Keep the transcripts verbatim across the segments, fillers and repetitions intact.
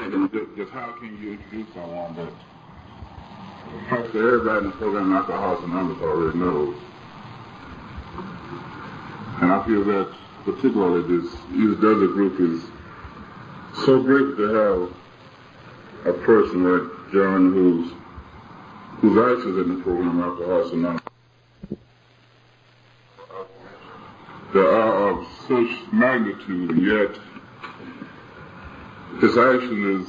Just how can you introduce someone that practically everybody in the program Alcoholics Anonymous already knows? And I feel that particularly this East Desert group is so grateful to have a person like John who's who's actually in the program Alcoholics Anonymous that are of such magnitude, and yet his action is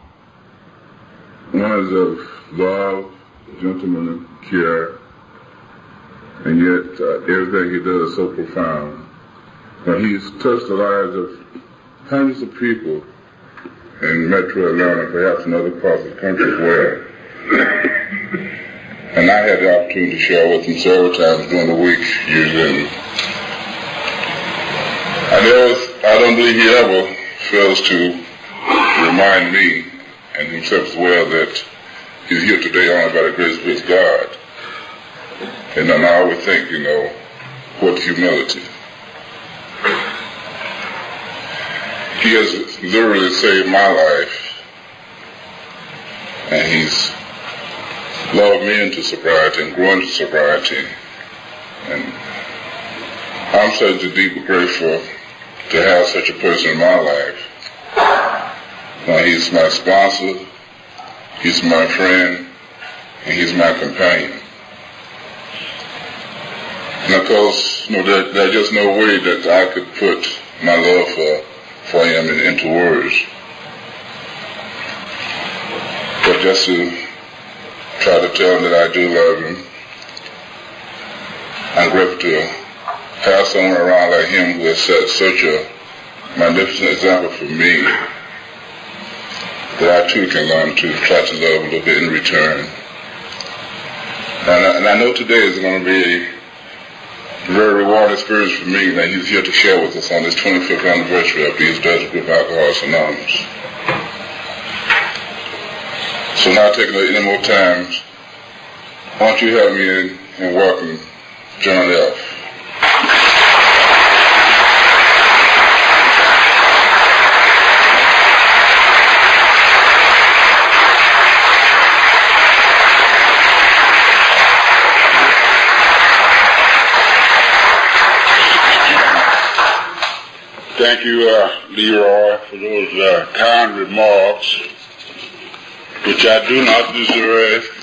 one of love, gentleman, and care, and yet uh, everything he does is so profound. Now, he's touched the lives of hundreds of people in Metro Atlanta, perhaps in other parts of the country as well. And I had the opportunity to share with him several times during the week, usually. And there was, I don't believe he ever fails to remind me and himself as well that he's here today only by the grace of his God. And then I always think, you know, what humility. He has literally saved my life, and he's loved me into sobriety and grown into sobriety. And I'm such a deeply grateful to have such a person in my life. Now, he's my sponsor, he's my friend, and he's my companion. And of course, you know, there, there's just no way that I could put my love for, for him in, into words. But just to try to tell him that I do love him, I'm grateful to have someone around like him who has set such a magnificent example for me, that I too can learn to try to love a little bit in return. And I, and I know today is going to be a very rewarding experience for me that he's here to share with us on this twenty-fifth anniversary of the East Desert Group Alcoholics Anonymous. So now, taking any more time, why don't you help me in and welcome John F. Thank you, uh, Leroy, for those uh, kind remarks, which I do not deserve.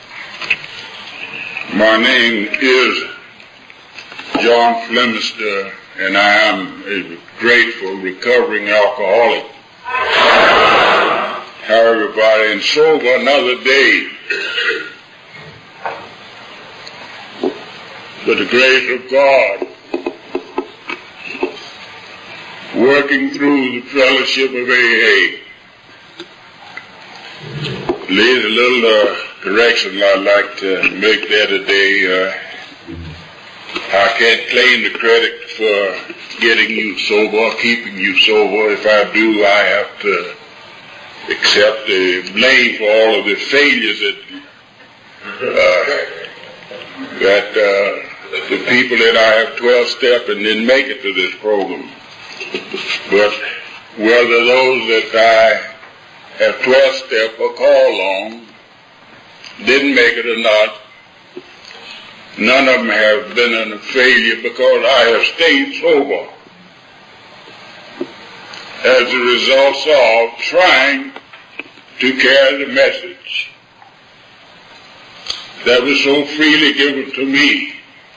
My name is John Flemister, and I am a grateful, recovering alcoholic. How everybody, and sober another day. But the grace of God, working through the fellowship of A A. There's a little uh, correction I'd like to make there today. Uh, I can't claim the credit for getting you sober, keeping you sober. If I do, I have to accept the blame for all of the failures that uh, that uh, the people that I have twelve-step and didn't make it to this program. But whether those that I have twelve-step or call on didn't make it or not, none of them have been a failure because I have stayed sober as a result of trying to carry the message that was so freely given to me.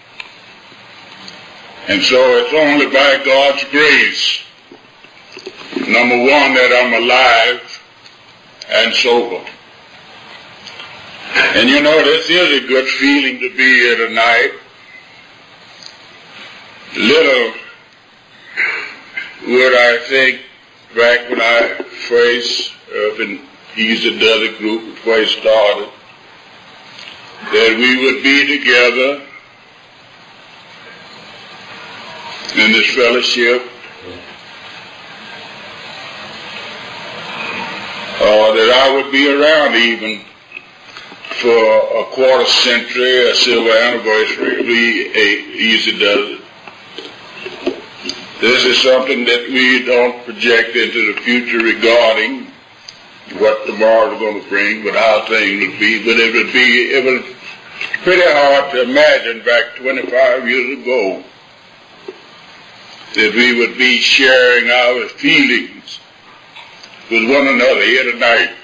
And so it's only by God's grace, number one, that I'm alive and sober. And you know, this is a good feeling to be here tonight. Little would I think back when I first uh, been used the other group before I started, that we would be together in this fellowship, or that I would be around even for a quarter century, a silver anniversary, we easy does it. This is something that we don't project into the future regarding what tomorrow's going to bring, but how things would be. But it would be, it was pretty hard to imagine back twenty-five years ago that we would be sharing our feelings with one another here tonight.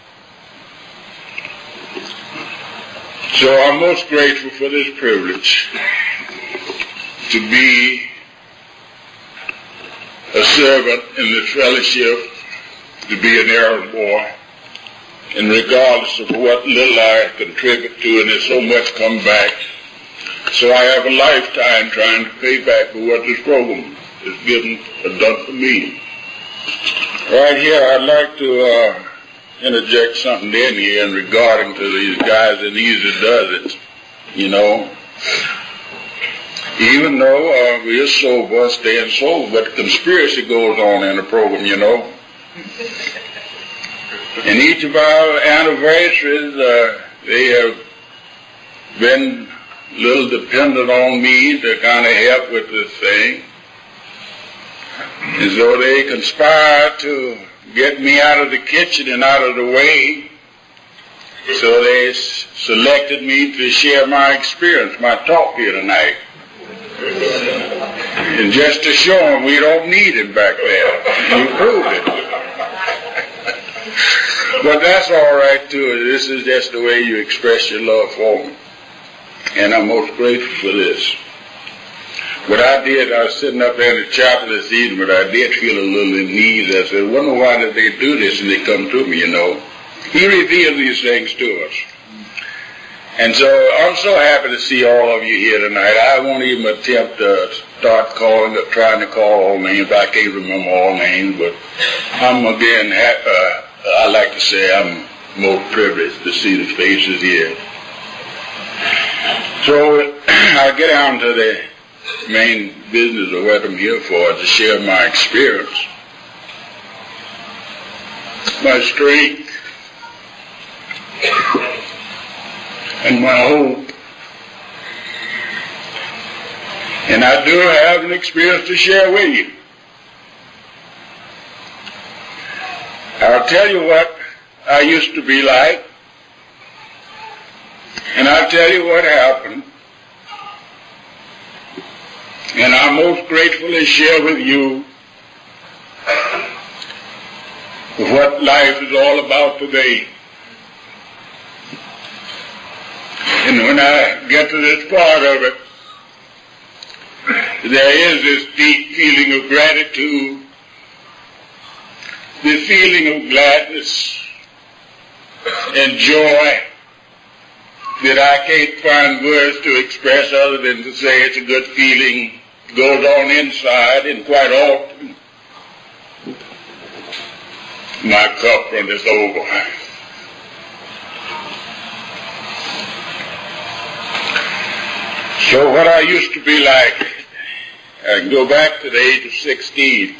So I'm most grateful for this privilege to be a servant in this fellowship, to be an errand boy, and regardless of what little I contribute to, and there's so much come back. So I have a lifetime trying to pay back for what this program has given, has done for me. Right here, I'd like to uh, interject something in here in regarding to these guys and these that does it, you know. Even though uh, we are sober, staying sober, but conspiracy goes on in the program, you know. And each of our anniversaries, uh, they have been a little dependent on me to kind of help with this thing. And so they conspired to get me out of the kitchen and out of the way. So they s- selected me to share my experience, my talk here tonight. And just to show them we don't need it back there. You proved it. But that's all right too. This is just the way you express your love for me. And I'm most grateful for this. What I did, I was sitting up there in the chapel this evening, but I did feel a little uneasy. I said, wonder why did they do this? And they come to me, you know. He revealed these things to us. And so I'm so happy to see all of you here tonight. I won't even attempt to start calling or trying to call all names. I can't remember all names, but I'm again, uh, I like to say I'm most privileged to see the faces here. So I get down to the main business of what I'm here for, to share my experience, my strength, and my hope. And I do have an experience to share with you. I'll tell you what I used to be like, and I'll tell you what happened. And I'm most grateful to share with you what life is all about today. And when I get to this part of it, there is this deep feeling of gratitude, the feeling of gladness and joy that I can't find words to express other than to say it's a good feeling. It goes on inside, and quite often my cup runneth over. So what I used to be like, I can go back to the age of sixteen.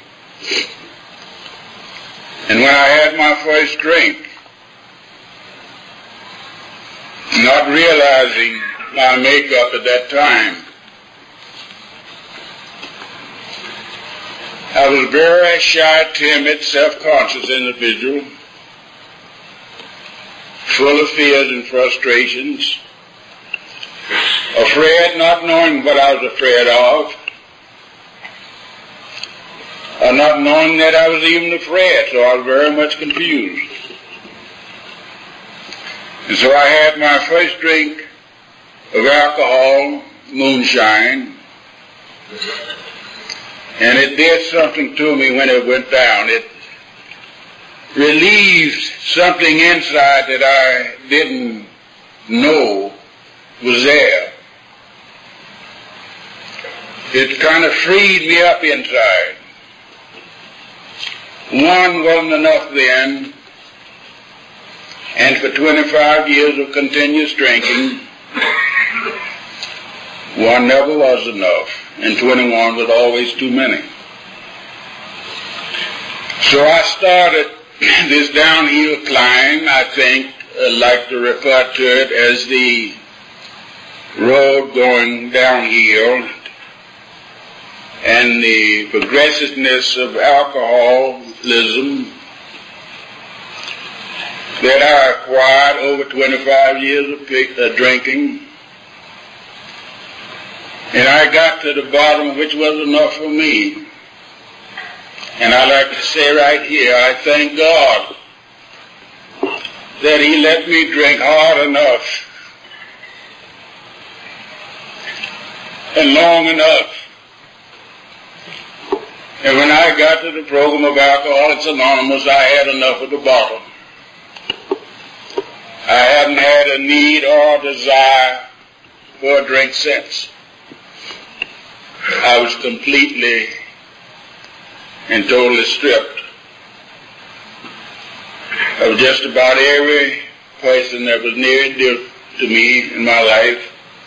And when I had my first drink, not realizing my makeup at that time, I was a very shy, timid, self-conscious individual, full of fears and frustrations, afraid, not knowing what I was afraid of, or not knowing that I was even afraid, so I was very much confused. And so I had my first drink of alcohol, moonshine, and it did something to me when it went down. It relieved something inside that I didn't know was there. It kind of freed me up inside. One wasn't enough then, and for twenty-five years of continuous drinking, one never was enough, and twenty-one was always too many. So I started this downhill climb. I think I like to refer to it as the road going downhill, and the progressiveness of alcoholism that I acquired over twenty-five years of pick, uh, drinking. And I got to the bottom, which was enough for me. And I like to say right here, I thank God that He let me drink hard enough and long enough. And when I got to the program of Alcoholics Anonymous, I had enough of the bottle. I hadn't had a need or a desire for a drink since. I was completely and totally stripped of just about every person that was near and dear to me in my life.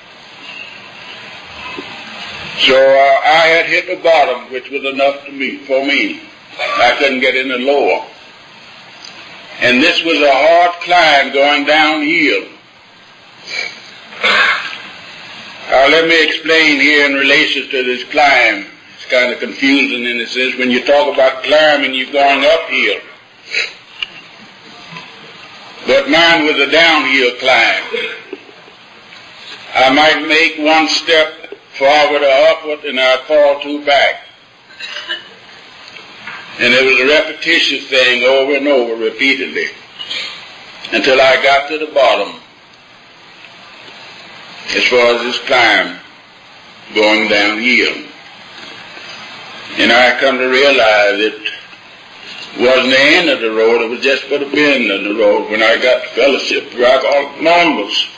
So uh, I had hit the bottom, which was enough to me, for me. I couldn't get any lower. And this was a hard climb going downhill. Uh, let me explain here in relation to this climb. It's kind of confusing in a sense. When you talk about climbing, you're going uphill. But mine was a downhill climb. I might make one step forward or upward, and I'd fall two back. And it was a repetitious thing over and over, repeatedly, until I got to the bottom as far as this climb going downhill. And I come to realize it wasn't the end of the road, it was just but a bend of the road when I got to fellowship through Alcoholics Anonymous.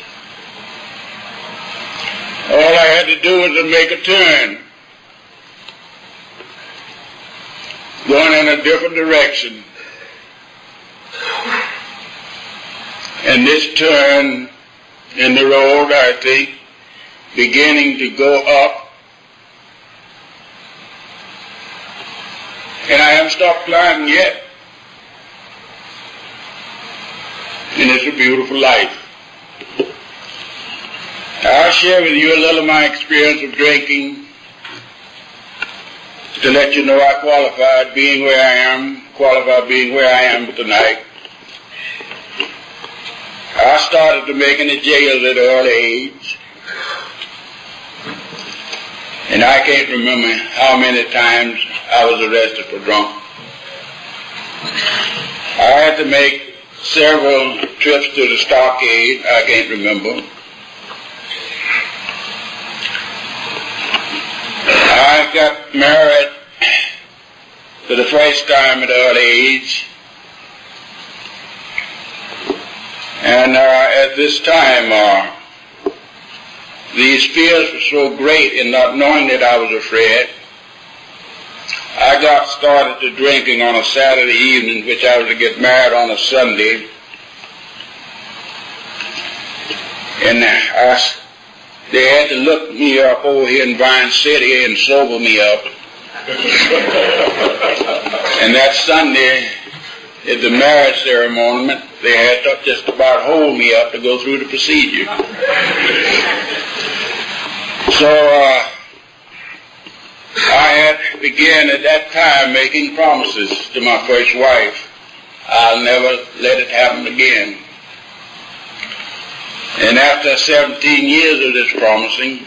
All I had to do was to make a turn, going in a different direction. And this turn in the road, I think, beginning to go up. And I haven't stopped climbing yet. And it's a beautiful life. I'll share with you a little of my experience of drinking to let you know I qualified being where I am, qualified being where I am tonight. I started to make in the jails at an early age. And I can't remember how many times I was arrested for drunk. I had to make several trips to the stockade. I can't remember. I got married for the first time at an early age. And uh, at this time, uh, these fears were so great in not knowing that I was afraid. I got started to drinking on a Saturday evening, which I was to get married on a Sunday. And I, they had to look me up over here in Vine City and sober me up. And that Sunday, at the marriage ceremony, they had to just about hold me up to go through the procedure. So uh, I had began at that time making promises to my first wife. I'll never let it happen again. And after seventeen years of this promising,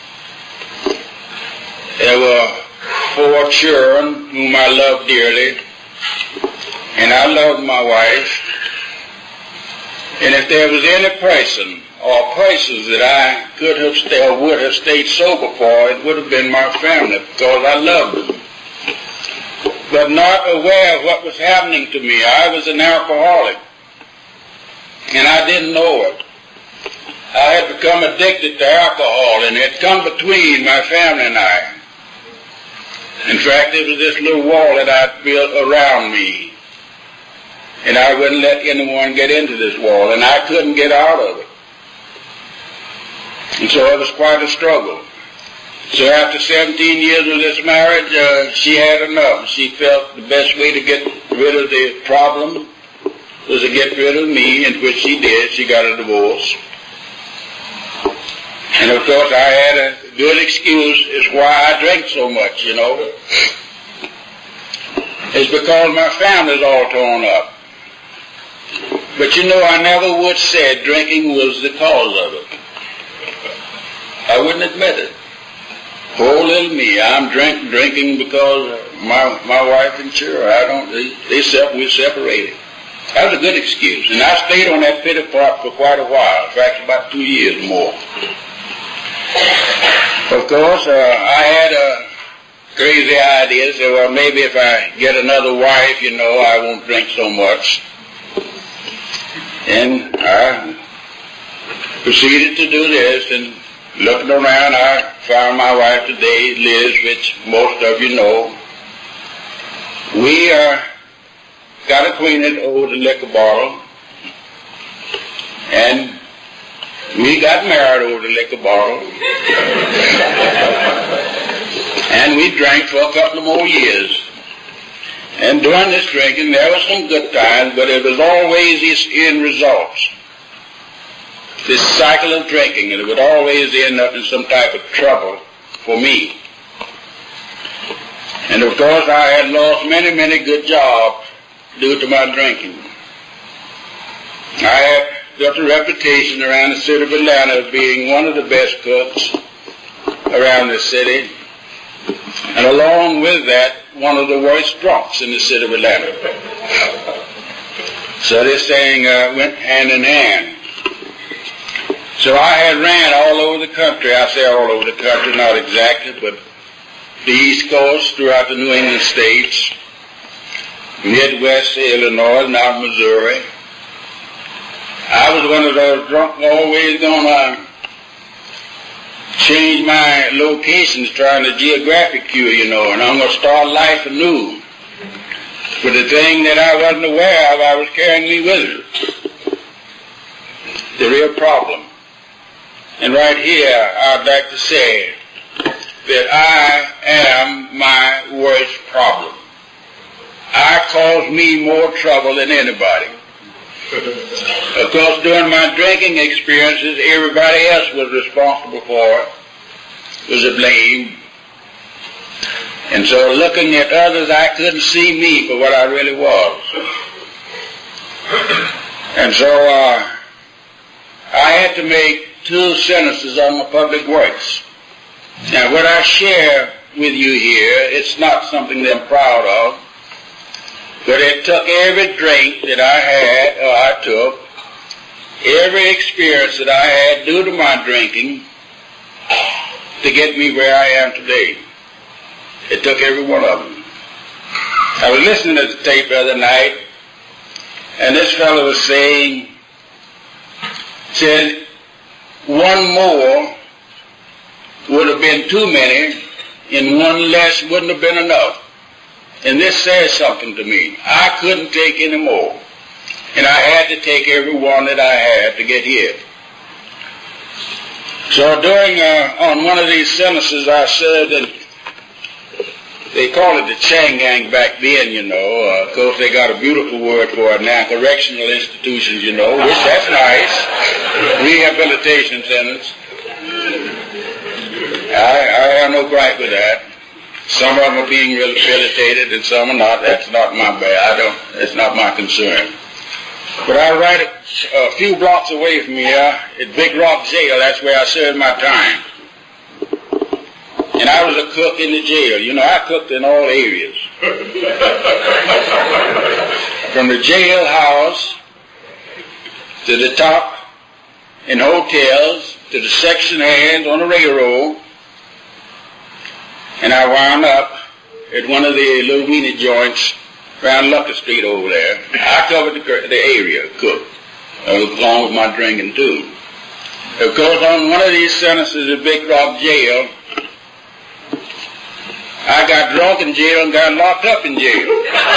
there were four children whom I loved dearly, and I loved my wife. And if there was any person or persons that I could have stayed or would have stayed sober for, it would have been my family, because I loved them. But not aware of what was happening to me. I was an alcoholic, and I didn't know it. I had become addicted to alcohol, and it had come between my family and I. In fact, it was this little wall that I built around me, and I wouldn't let anyone get into this wall, and I couldn't get out of it. And so it was quite a struggle. So after seventeen years of this marriage, uh, she had enough. She felt the best way to get rid of the problem was to get rid of me, and which she did. She got a divorce. And of course I had a good excuse as why I drank so much, you know. It's because my family's all torn up. But you know, I never would say drinking was the cause of it. I wouldn't admit it. Poor little me, I'm drink, drinking because my my wife and sure, I don't, they, they sep- we're separated. That was a good excuse. And I stayed on that pity pot for quite a while. In fact, about two years more. Of course, uh, I had a crazy idea. So, well, maybe if I get another wife, you know, I won't drink so much. And I proceeded to do this, and looking around, I found my wife today, Liz, which most of you know. We uh, got acquainted over the liquor bottle, and we got married over the liquor bottle, and we drank for a couple of more years. And during this drinking, there were some good times, but it was always these end results. This cycle of drinking, and it would always end up in some type of trouble for me. And of course, I had lost many, many good jobs due to my drinking. I had got a reputation around the city of Atlanta of being one of the best cooks around the city, and along with that, one of the worst drunks in the city of Atlanta. So this thing uh, went hand in hand. So I had ran all over the country. I say all over the country, not exactly, but the East Coast, throughout the New England states, Midwest Illinois, and out Missouri. I was one of those drunk, always gonna change my locations, trying to geographic cue, you know, and I'm gonna start life anew. But the thing that I wasn't aware of, I was carrying me with it. The real problem. And right here, I'd like to say that I am my worst problem. I cause me more trouble than anybody. Of course, during my drinking experiences, everybody else was responsible for it, was to blame. And so looking at others, I couldn't see me for what I really was. And so uh, I had to make two sentences on the public works. Now, what I share with you here, it's not something that I'm proud of, but it took every drink that I had, or I took, every experience that I had due to my drinking to get me where I am today. It took every one of them. I was listening to the tape the other night, and this fellow was saying, said, one more would have been too many, and one less wouldn't have been enough. And this says something to me. I couldn't take any more, and I had to take every one that I had to get here. So during, uh, on one of these sentences, I said that they call it the Chang Gang back then, you know. Uh, of course, they got a beautiful word for it now, correctional institutions, you know, which that's nice. Rehabilitation centers. I, I have no gripe with that. Some of them are being rehabilitated and some are not. That's not my bad. I don't, it's not my concern. But I right a, a few blocks away from here at Big Rock Jail, that's where I served my time. And I was a cook in the jail. You know, I cooked in all areas. From the jailhouse to the top in hotels to the section hands on the railroad. And I wound up at one of the little weenie joints around Lucker Street over there. I covered the, the area, cooked, along with my drinking too. Of course, on one of these sentences at Big Rock Jail, I got drunk in jail and got locked up in jail.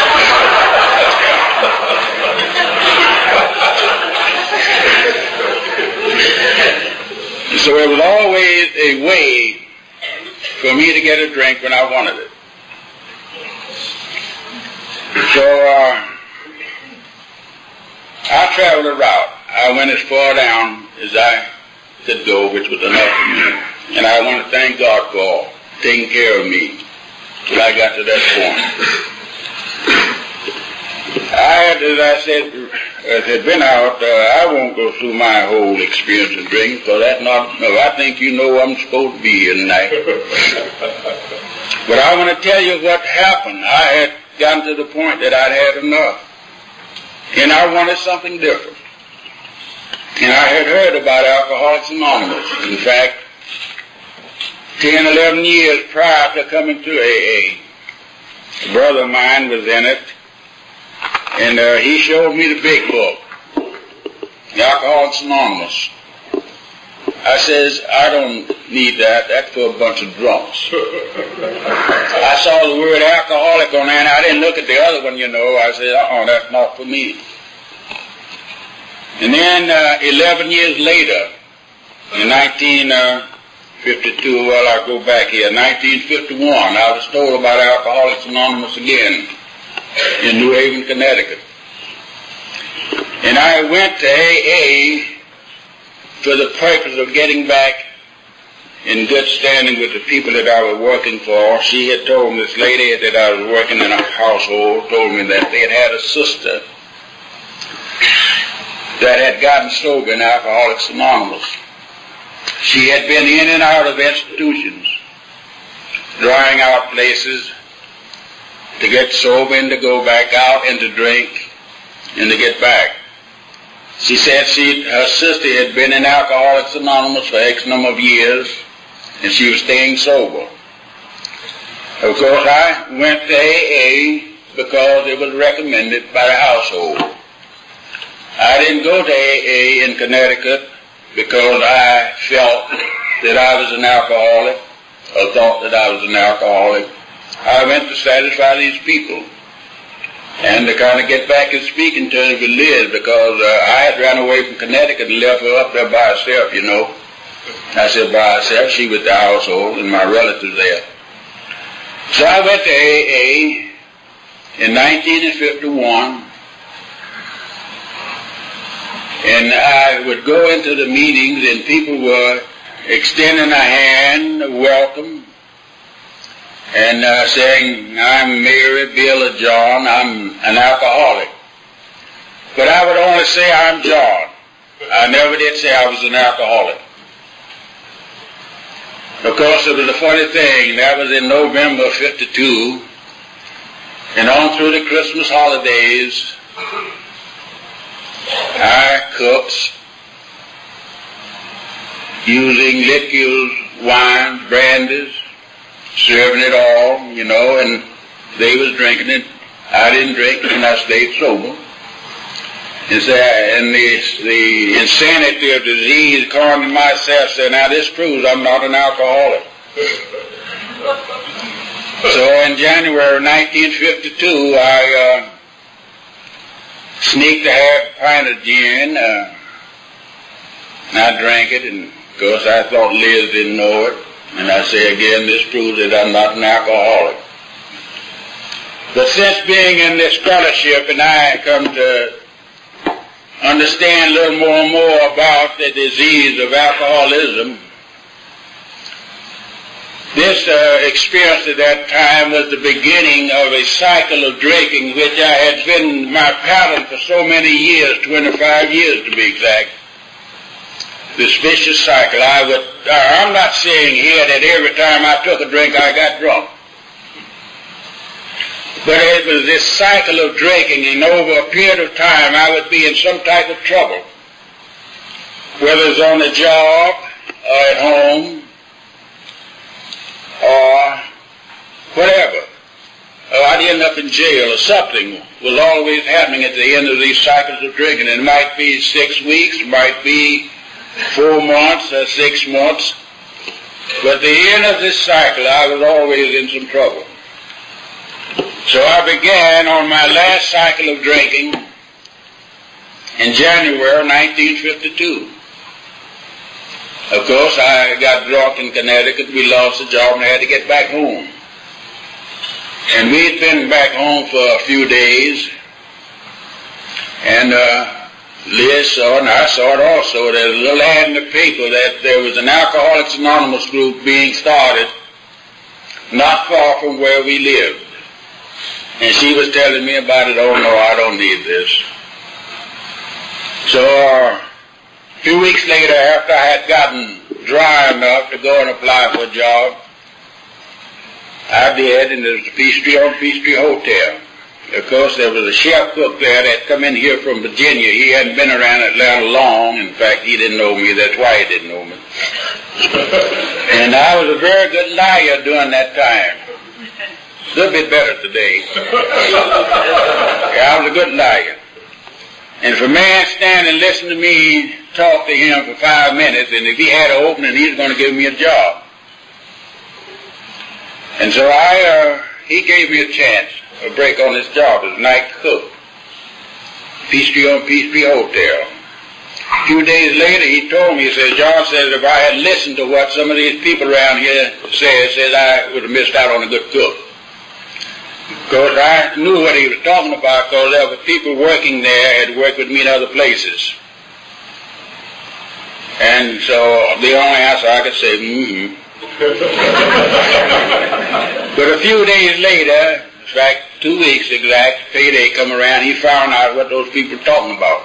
So it was always a way for me to get a drink when I wanted it. So uh, I traveled a route. I went as far down as I could go, which was enough for me. And I want to thank God for taking care of me till I got to that point. I, as I said, as had been out, uh, I won't go through my whole experience of drinking, because that's not, no, I think you know I'm supposed to be here tonight. But I want to tell you what happened. I had gotten to the point that I'd had enough. And I wanted something different. And I had heard about Alcoholics Anonymous. In fact, ten, eleven years prior to coming to A A, a brother of mine was in it, and uh, he showed me the big book, Alcoholics Anonymous. I says, I don't need that. That's for a bunch of drunks. I saw the word alcoholic on there, and I didn't look at the other one, you know. I said, oh, that's not for me. And then uh, eleven years later, in nineteen fifty-two, well, I'll go back here, nineteen fifty-one, I was told about Alcoholics Anonymous again in New Haven, Connecticut. And I went to A A for the purpose of getting back in good standing with the people that I was working for. She had told me, this lady that I was working in a household, told me that they had had a sister that had gotten sober in Alcoholics Anonymous. She had been in and out of institutions, drying out places to get sober and to go back out and to drink and to get back. She said she, her sister had been in Alcoholics Anonymous for X number of years, and she was staying sober. Of course, I went to A A because it was recommended by the household. I didn't go to A A in Connecticut because I felt that I was an alcoholic, or thought that I was an alcoholic. I went to satisfy these people and to kind of get back and speak in terms with Liz, because uh, I had ran away from Connecticut and left her up there by herself, you know. I said by herself, she was the household and my relatives there. So I went to A A in nineteen fifty-one, and I would go into the meetings and people were extending a hand, a welcome, and uh, saying, I'm Mary, Bill, or John, I'm an alcoholic. But I would only say I'm John. I never did say I was an alcoholic. Of course, it was a funny thing. That was in November of fifty-two, and on through the Christmas holidays, our cooks, using liquors, wines, brandies, serving it all, you know, and they was drinking it. I didn't drink, and I stayed sober. And, so, and the, the insanity of disease calmed to myself, said, now this proves I'm not an alcoholic. So in January nineteen fifty-two, I uh, sneaked a half pint of gin. Uh, I drank it, and of course I thought Liz didn't know it. And I say again, this proves that I'm not an alcoholic. But since being in this fellowship, and I come to understand a little more and more about the disease of alcoholism, this uh, experience at that time was the beginning of a cycle of drinking, which I had been my pattern for so many years, twenty-five years to be exact. This vicious cycle. I would, I'm not saying here that every time I took a drink I got drunk. But it was this cycle of drinking, and over a period of time I would be in some type of trouble. Whether it's on the job, or at home, or whatever. Or I'd end up in jail, or something was always happening at the end of these cycles of drinking. It might be six weeks, it might be four months or six months. But at the end of this cycle, I was always in some trouble. So I began on my last cycle of drinking in January nineteen fifty-two. Of course, I got drunk in Connecticut. We lost the job and I had to get back home. And we'd been back home for a few days. And uh, Liz saw, and I saw it also, there's a little ad in the paper that there was an Alcoholics Anonymous group being started not far from where we lived. And she was telling me about it. Oh, no, I don't need this. So uh, a few weeks later, after I had gotten dry enough to go and apply for a job, I did, and there was a Peachtree on Peachtree Hotel. Of course, there was a chef cook there that come in here from Virginia. He hadn't been around Atlanta long. In fact, he didn't know me. That's why he didn't know me. And I was a very good liar during that time. A little bit better today. Yeah, I was a good liar. And if a man stand and listen to me talk to him for five minutes, and if he had an opening, he's going to give me a job. And so I, uh, he gave me a chance, a break on this job as night cook. Peachtree on Peachtree Hotel. A few days later, he told me, he said, John says, if I had listened to what some of these people around here said, says I would have missed out on a good cook. Because I knew what he was talking about, because there were people working there had worked with me in other places. And so the only answer I could say, mm-hmm. But a few days later, in fact, two weeks exact, payday come around, he found out what those people were talking about.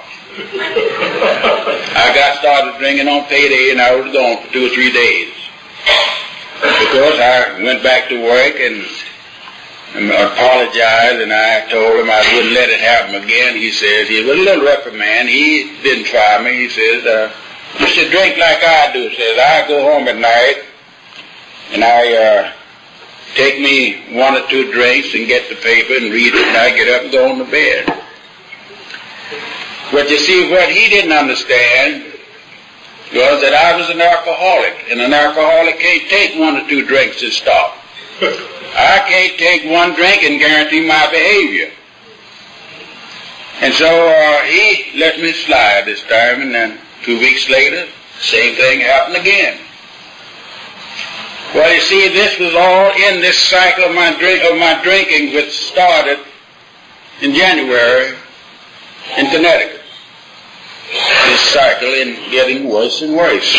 I got started drinking on payday, and I was gone for two or three days. Because I went back to work and and apologized, and I told him I wouldn't let it happen again. He says, he was a little reprimand. He didn't fire me. He says, uh, you should drink like I do. He says, I go home at night, and I uh, take me one or two drinks and get the paper and read it, and I get up and go on to bed. But you see, what he didn't understand was that I was an alcoholic, and an alcoholic can't take one or two drinks and stop. I can't take one drink and guarantee my behavior. And so uh, he let me slide this time, and then two weeks later, same thing happened again. Well, you see, this was all in this cycle of my drink of my drinking, which started in January in Connecticut. This cycle in getting worse and worse.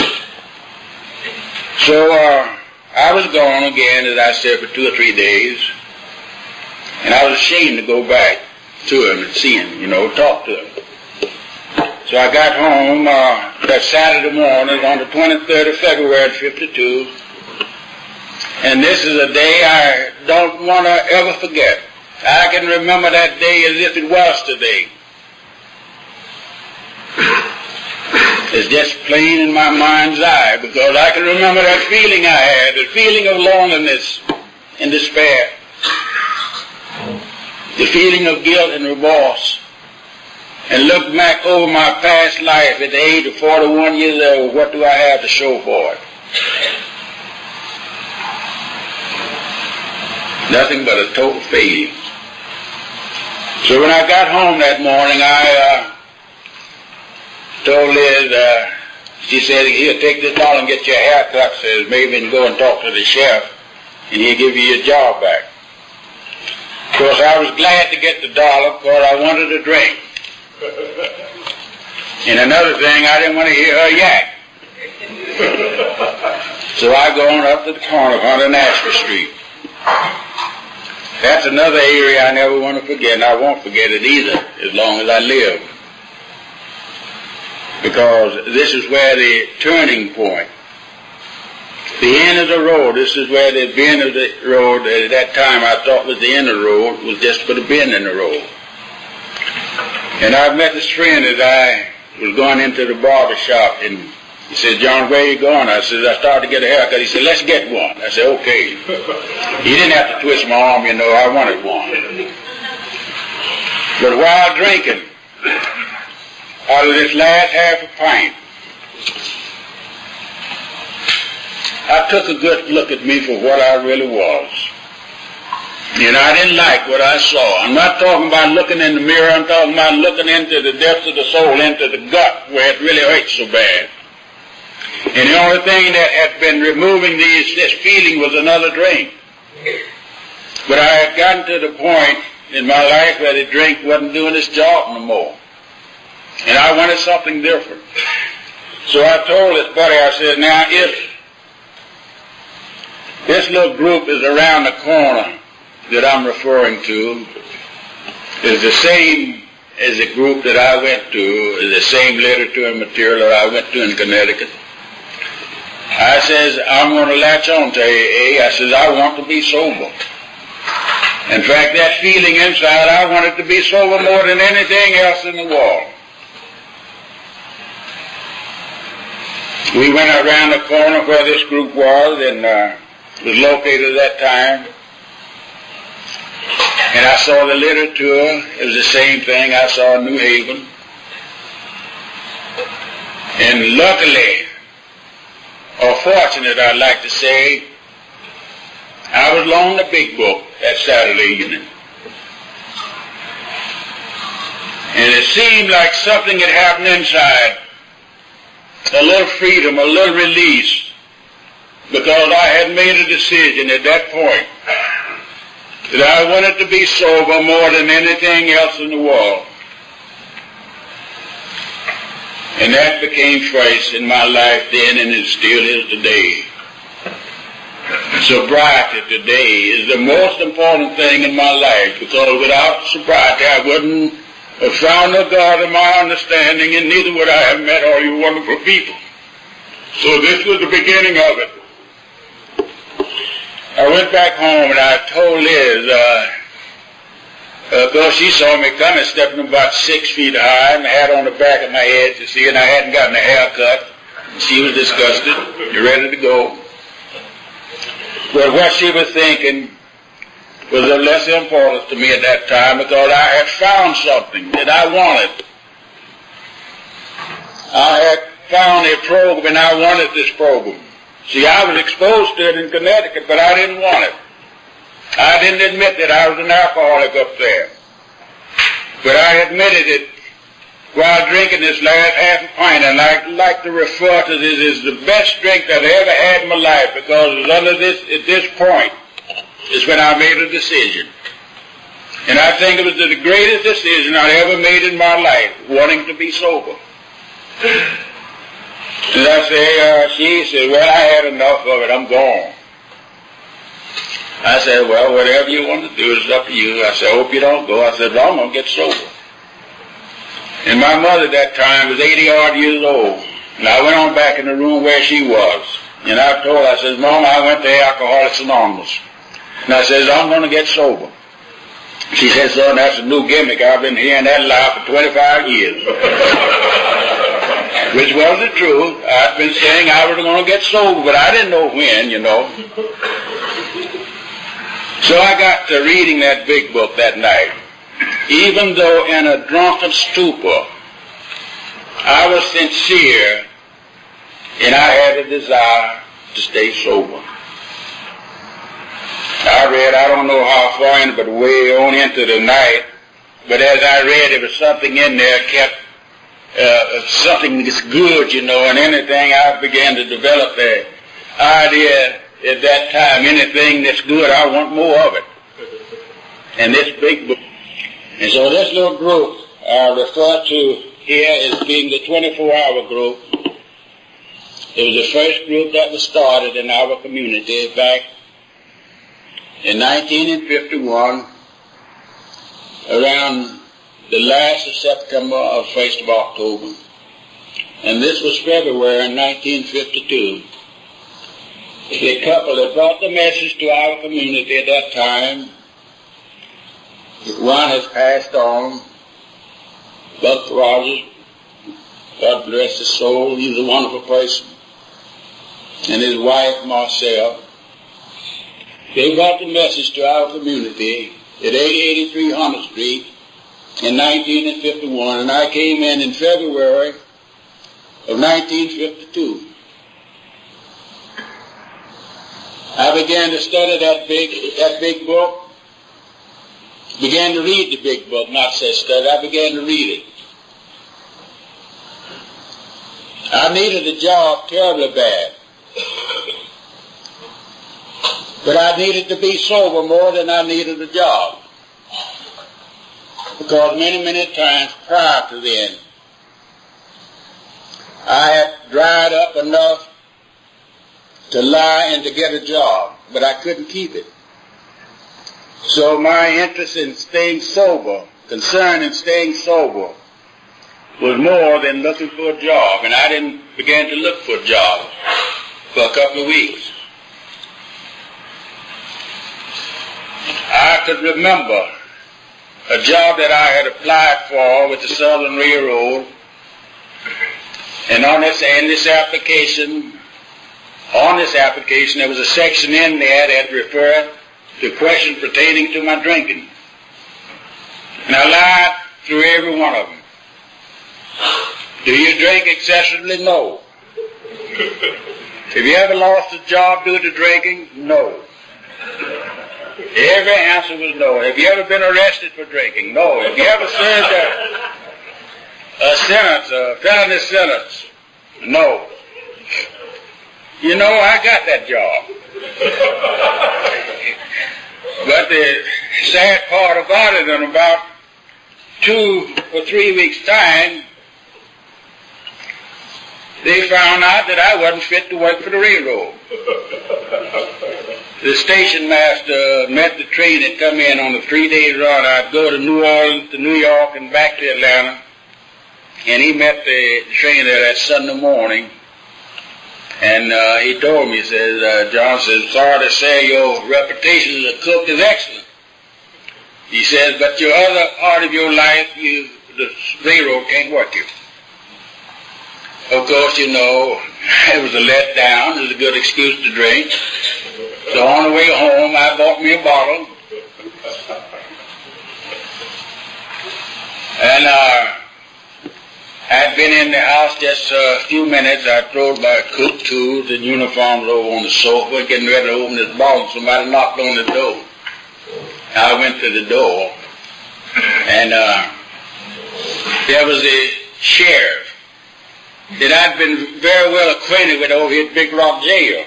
So uh, I was gone again, as I said, for two or three days, and I was ashamed to go back to him and see him, you know, talk to him. So I got home uh, that Saturday morning on the twenty-third of February of fifty-two, and this is a day I don't want to ever forget. I can remember that day as if it was today. It's just plain in my mind's eye, because I can remember that feeling I had, the feeling of loneliness and despair, the feeling of guilt and remorse, and look back over my past life at the age of forty-one years old. What do I have to show for it? Nothing but a total failure. So when I got home that morning, I uh, told Liz, uh, she said, here, take this dollar and get your hair cut, says, maybe and go and talk to the sheriff, and he'll give you your job back. Of course, I was glad to get the dollar, because I wanted a drink. And another thing, I didn't want to hear her yak. So I go on up to the corner of one hundred Nashville Street. That's another area I never want to forget, and I won't forget it either, as long as I live. Because this is where the turning point, the end of the road, this is where the bend of the road, that at that time I thought was the end of the road, was just for the bend in the road. And I met this friend as I was going into the barber shop, and he said, John, where are you going? I said, I started to get a haircut. He said, let's get one. I said, okay. He didn't have to twist my arm, you know, I wanted one. But while drinking, out of this last half a pint, I took a good look at me for what I really was. And I didn't like what I saw. I'm not talking about looking in the mirror, I'm talking about looking into the depths of the soul, into the gut, where it really hurts so bad. And the only thing that had been removing these, this feeling was another drink. But I had gotten to the point in my life where the drink wasn't doing its job no more. And I wanted something different. So I told this buddy, I said, now if this little group is around the corner that I'm referring to is the same as the group that I went to, is the same literature and material that I went to in Connecticut. I says, I'm going to latch on to A A. I says, I want to be sober. In fact, that feeling inside, I wanted to be sober more than anything else in the world. We went around the corner where this group was and uh, was located at that time. And I saw the literature. It was the same thing I saw in New Haven. And luckily, or fortunate, I'd like to say, I was loaned the big book that Saturday evening. And it seemed like something had happened inside. A little freedom, a little release, because I had made a decision at that point that I wanted to be sober more than anything else in the world. And that became first in my life then, and it still is today. Sobriety today is the most important thing in my life, because without sobriety I wouldn't have found the God of my understanding, and neither would I have met all you wonderful people. So this was the beginning of it. I went back home and I told Liz, uh, of course she saw me coming, stepping about six feet high, and I had on the back of my head, you see, and I hadn't gotten a haircut. She was disgusted, ready to go. But what she was thinking was of less importance to me at that time, because I had found something that I wanted. I had found a program, and I wanted this program. See, I was exposed to it in Connecticut, but I didn't want it. I didn't admit that I was an alcoholic up there. But I admitted it while drinking this last half a pint, and I like to refer to this as the best drink that I ever had in my life, because it was under this, at this point is when I made a decision. And I think it was the greatest decision I ever made in my life, wanting to be sober. And I say, uh, she said, well, I had enough of it, I'm gone. I said, well, whatever you want to do is up to you. I said, I hope you don't go. I said, well, I'm going to get sober. And my mother at that time was eighty-odd years old. And I went on back in the room where she was. And I told her, I said, Mom, I went to Alcoholics Anonymous. And I said, I'm going to get sober. She said, son, that's a new gimmick. I've been hearing that lie for twenty-five years. Which was the truth. I'd been saying I was going to get sober, but I didn't know when, you know. So I got to reading that big book that night. Even though in a drunken stupor, I was sincere, and I had a desire to stay sober. I read, I don't know how far in, but way on into the night. But as I read, there was something in there kept, uh, something that's good, you know, and anything I began to develop the idea at that time, anything that's good, I want more of it. And this big book. And so this little group I refer to here as being the twenty-four hour group. It was the first group that was started in our community back in nineteen fifty-one, around the last of September or first of October. And this was February in nineteen fifty-two. The couple that brought the message to our community at that time, one has passed on, Buck Rogers, God bless his soul, he's a wonderful person, and his wife, Marcel. They brought the message to our community at eighty eighty-three Hunter Street in nineteen fifty-one, and I came in in February of nineteen fifty-two. I began to study that big, that big book, began to read the big book, not say study, I began to read it. I needed a job terribly bad. But I needed to be sober more than I needed a job. Because many, many times prior to then, I had dried up enough to lie and to get a job, but I couldn't keep it. So my interest in staying sober, concern in staying sober, was more than looking for a job. And I didn't begin to look for a job for a couple of weeks. I could remember a job that I had applied for with the Southern Railroad, and on this, in this application, on this application, there was a section in there that referred to questions pertaining to my drinking. And I lied through every one of them. Do you drink excessively? No. Have you ever lost a job due to drinking? No. Every answer was no. Have you ever been arrested for drinking? No. Have you ever served a, a sentence, a felony sentence? No. You know, I got that job. But the sad part about it, in about two or three weeks' time, they found out that I wasn't fit to work for the railroad. The station master met the train that come in on a three-day run. I'd go to New Orleans, to New York, and back to Atlanta. And he met the train there that Sunday morning. And uh, he told me, he says, uh, John says, sorry to say your reputation as a cook is excellent. He says, but your other part of your life, you, the railroad can't work you. Of course, you know, it was a letdown. It was a good excuse to drink. So on the way home, I bought me a bottle. And uh, I'd been in the house just a few minutes. I throwed my cook tools and uniforms over on the sofa, getting ready to open this bottle. Somebody knocked on the door. I went to the door, and uh, there was a sheriff that I'd been very well acquainted with over here at Big Rock Jail.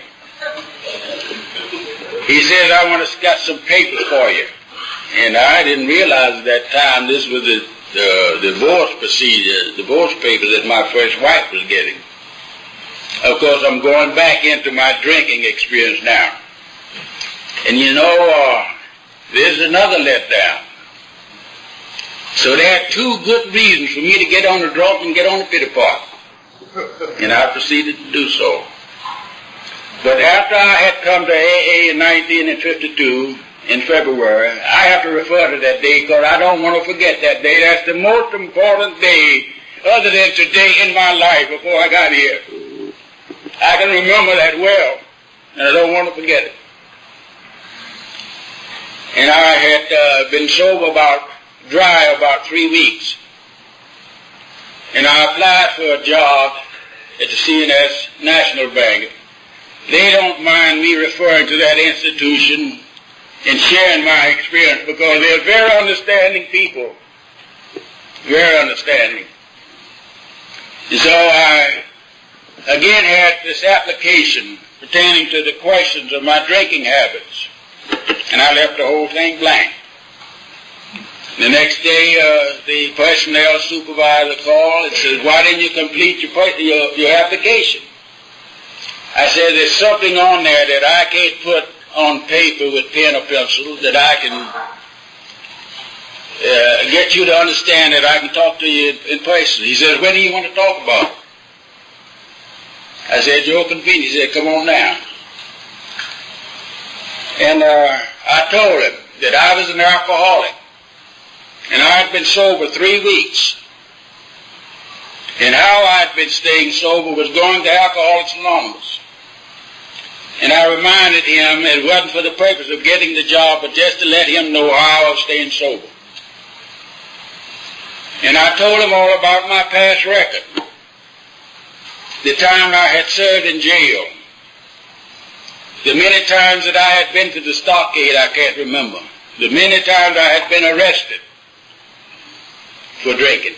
He says, I want to got some papers for you. And I didn't realize at that time this was the uh, divorce procedure, divorce papers that my first wife was getting. Of course, I'm going back into my drinking experience now. And you know, uh, there's another letdown. So there are two good reasons for me to get on the drunk and get on the pity pot. And I proceeded to do so. But after I had come to A A in nineteen fifty-two, in February, I have to refer to that day because I don't want to forget that day. That's the most important day other than today in my life before I got here. I can remember that well, and I don't want to forget it. And I had uh, been sober about, dry about three weeks. And I applied for a job at the C N S National Bank. They don't mind me referring to that institution and sharing my experience because they're very understanding people. Very understanding. And so I again had this application pertaining to the questions of my drinking habits. And I left the whole thing blank. The next day, uh, the personnel supervisor called and said, why didn't you complete your, your, your application? I said, there's something on there that I can't put on paper with pen or pencil that I can uh, get you to understand that I can talk to you in person. He said, when do you want to talk about it? I said, your convenience. He said, come on now. And uh, I told him that I was an alcoholic. And I had been sober three weeks. And how I had been staying sober was going to Alcoholics Anonymous. And I reminded him it wasn't for the purpose of getting the job, but just to let him know how I was staying sober. And I told him all about my past record. The time I had served in jail. The many times that I had been to the stockade, I can't remember. The many times I had been arrested for drinking.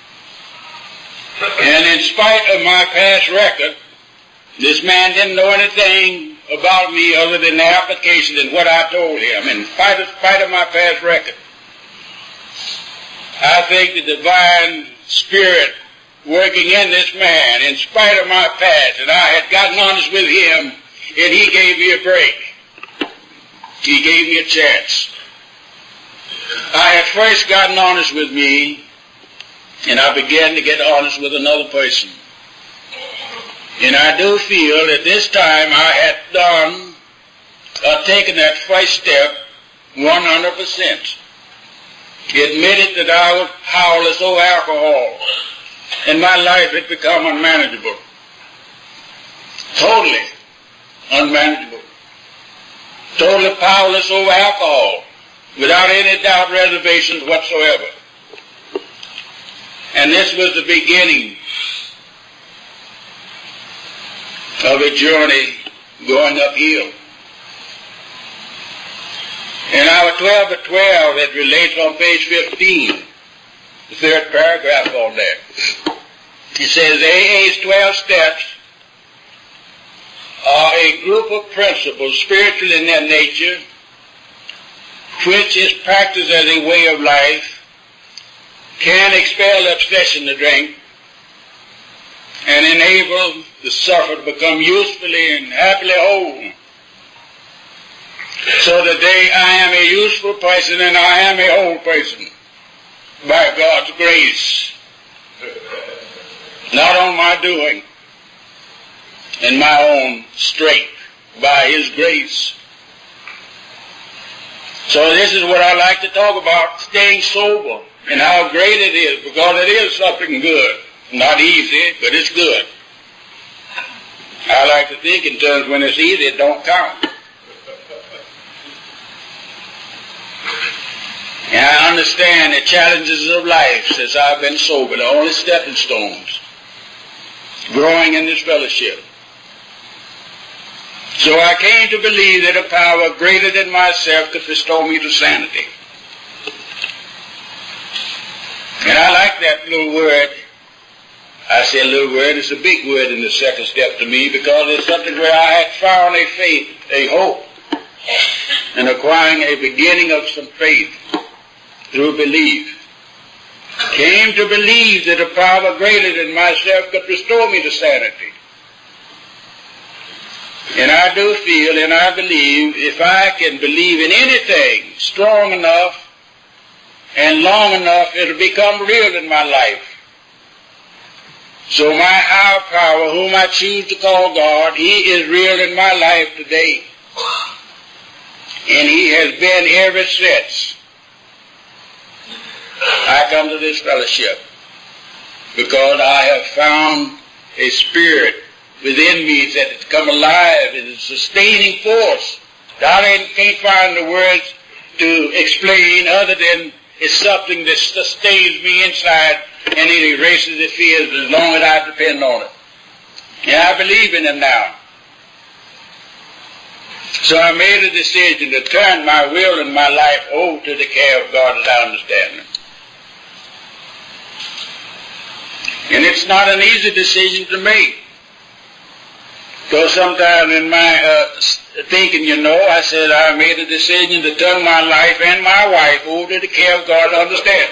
And in spite of my past record, this man didn't know anything about me other than the application and what I told him. In spite of, spite of my past record, I think the divine spirit working in this man, in spite of my past, and I had gotten honest with him, and he gave me a break. He gave me a chance. I had first gotten honest with me, and I began to get honest with another person. And I do feel that this time I had done or taken that first step one hundred percent. Admitted that I was powerless over alcohol, and my life had become unmanageable. Totally unmanageable. Totally powerless over alcohol, without any doubt, reservations whatsoever. And this was the beginning of a journey going uphill. In our twelve by twelve, it relates on page fifteen, the third paragraph on that. It says, A A's twelve steps are a group of principles, spiritual in their nature, which is practiced as a way of life, can expel obsession to drink, and enable the sufferer to become usefully and happily whole. So today I am a useful person and I am a whole person by God's grace, not on my doing and my own strength, by His grace. So this is what I like to talk about, staying sober and how great it is, because it is something good. Not easy, but it's good. I like to think in terms when it's easy, it don't count. And I understand the challenges of life since I've been sober, the only stepping stones, growing in this fellowship. So I came to believe that a power greater than myself could restore me to sanity. And I like that little word. I say a little word, it's a big word in the second step to me, because it's something where I had found a faith, a hope, and acquiring a beginning of some faith through belief. Came to believe that a power greater than myself could restore me to sanity. And I do feel and I believe if I can believe in anything strong enough and long enough, it'll become real in my life. So my higher power, whom I choose to call God, He is real in my life today. And He has been ever since I come to this fellowship, because I have found a spirit within me that has come alive, it is a sustaining force. I can't find the words to explain other than it's something that sustains me inside, and it erases the fears as long as I depend on it. And I believe in Him now. So I made a decision to turn my will and my life over to the care of God as I understand Him. And it's not an easy decision to make. Because sometimes in my uh, thinking, you know, I said I made a decision to turn my life and my wife over to the care of God to understand.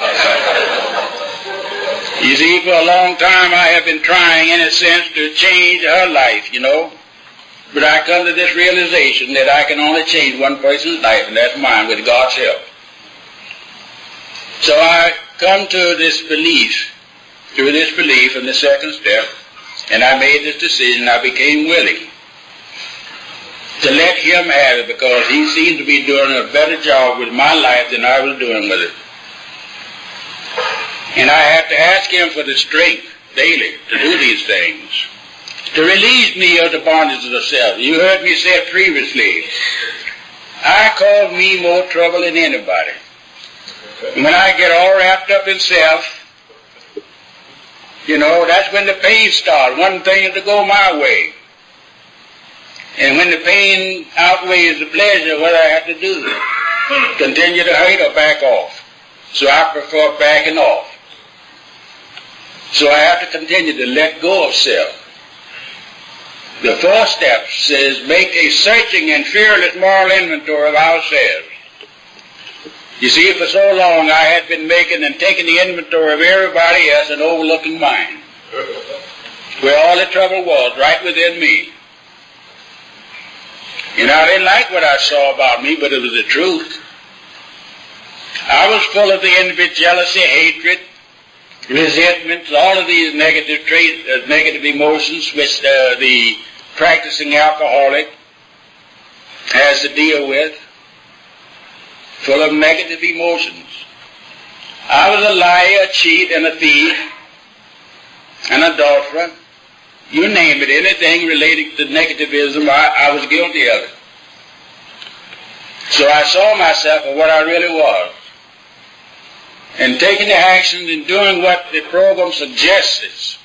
You see, for a long time I have been trying, in a sense, to change her life, you know. But I come to this realization that I can only change one person's life, and that's mine, with God's help. So I come to this belief, through this belief in the second step, and I made this decision. I became willing to let Him have it, because He seemed to be doing a better job with my life than I was doing with it. And I have to ask Him for the strength daily to do these things, to release me of the bondages of self. You heard me say it previously. I cause me more trouble than anybody. When I get all wrapped up in self, you know, that's when the pain starts. One thing is to go my way. And when the pain outweighs the pleasure, what I have to do? Continue to hurt or back off. So I prefer backing off. So I have to continue to let go of self. The fourth step says, make a searching and fearless moral inventory of ourselves. You see, for so long I had been making and taking the inventory of everybody else and overlooking mine, where all the trouble was, right within me. And I didn't like what I saw about me, but it was the truth. I was full of the envy, jealousy, hatred, resentment, all of these negative traits, uh, negative emotions which uh, the practicing alcoholic has to deal with, full of negative emotions. I was a liar, a cheat, and a thief, an adulterer. You name it, anything relating to negativism, I, I was guilty of it. So I saw myself for what I really was. And taking the actions and doing what the program suggests,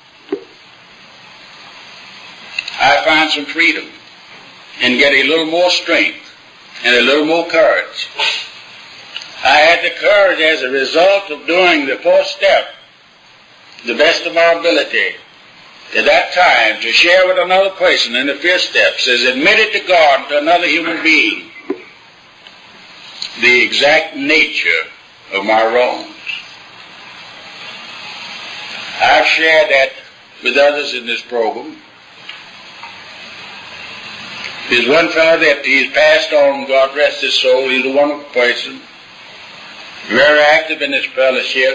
I find some freedom and get a little more strength and a little more courage. I had the courage as a result of doing the fourth step, the best of my ability, at that time, to share with another person in the fifth step, says, admit it to God and to another human being, the exact nature of my wrongs. I've shared that with others in this program. There's one fellow that he's passed on, God rest his soul. He's a wonderful person, very active in this fellowship.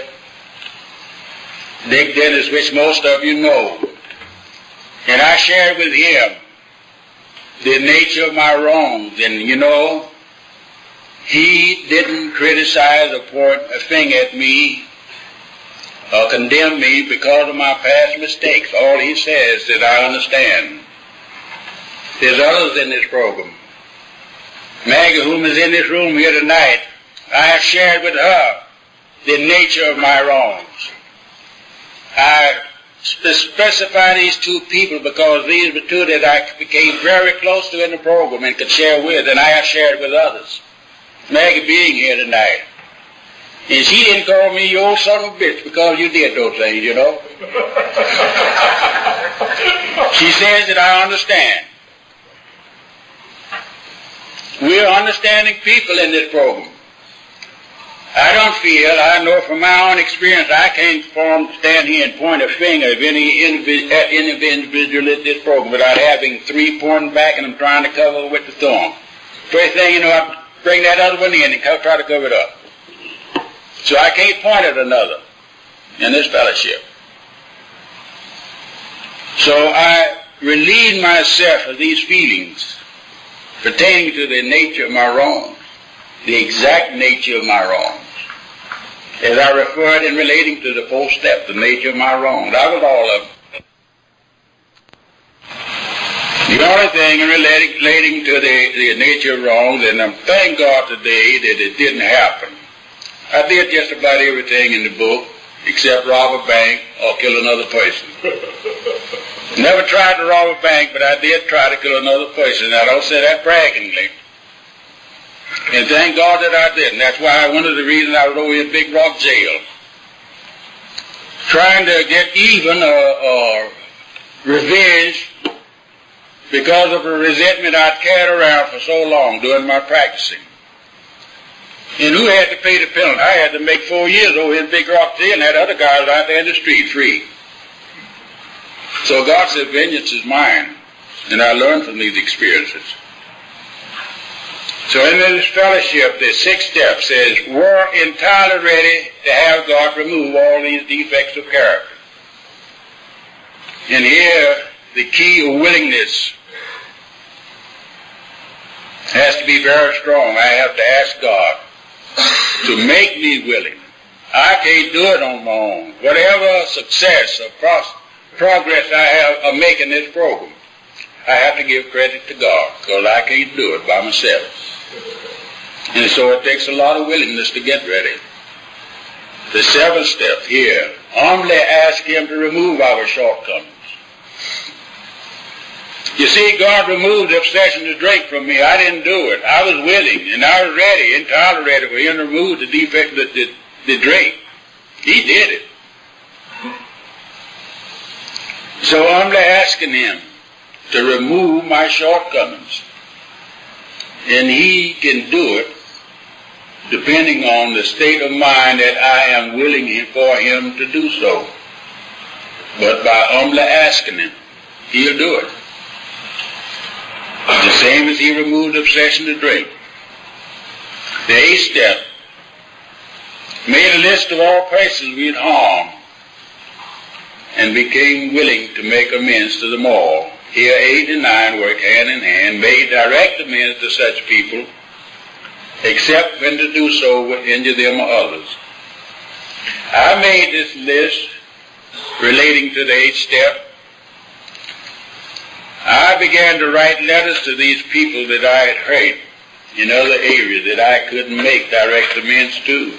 Dick Dennis, which most of you know. And I shared with him the nature of my wrongs. And you know, he didn't criticize or point a finger at me or condemn me because of my past mistakes. All he says is that I understand. There's others in this program. Maggie, whom is in this room here tonight, I have shared with her the nature of my wrongs. I specify these two people because these were two that I became very close to in the program and could share with, and I have shared with others. Maggie being here tonight. And she didn't call me you old son of a bitch because you did those things, you know. She says that I understand. We're understanding people in this program. I don't feel, I know from my own experience, I can't form, stand here and point a finger of any individual in this program without having three pointing back and I'm trying to cover with the thumb. First thing you know, I bring that other one in and try to cover it up. So I can't point at another in this fellowship. So I relieve myself of these feelings pertaining to the nature of my wrongs, the exact nature of my wrongs. As I referred in relating to the fourth step, the nature of my wrongs. That was all of them. The only thing in relating, relating to the, the nature of wrongs, and I'm thank God today that it didn't happen. I did just about everything in the book except rob a bank or kill another person. Never tried to rob a bank, but I did try to kill another person. I don't say that braggingly. And thank God that I didn't. That's why one of the reasons I was over in Big Rock Jail, trying to get even or, or revenge because of a resentment I'd carried around for so long doing my practicing. And who had to pay the penalty? I had to make four years over in Big Rock Jail and had other guys out there in the street free. So God said, vengeance is mine. And I learned from these experiences. So in this fellowship, the sixth step says, we're entirely ready to have God remove all these defects of character. And here, the key of willingness has to be very strong. I have to ask God to make me willing. I can't do it on my own. Whatever success or pro- progress I have of making this program, I have to give credit to God because I can't do it by myself. And so it takes a lot of willingness to get ready. The seventh step here, humbly ask Him to remove our shortcomings. You see, God removed the obsession to drink from me. I didn't do it. I was willing, and I was ready, entirely ready for Him to remove the defect of the, the drink. He did it. So humbly asking Him to remove my shortcomings. And He can do it depending on the state of mind that I am willing for Him to do so. But by humbly asking Him, He'll do it. The same as He removed the obsession to drink. The eighth step made a list of all persons we had harmed, and became willing to make amends to them all. Here eight and nine work hand in hand, made direct amends to such people, except when to do so would injure them or others. I made this list relating to the eighth step. I began to write letters to these people that I had hurt in other areas that I couldn't make direct amends to.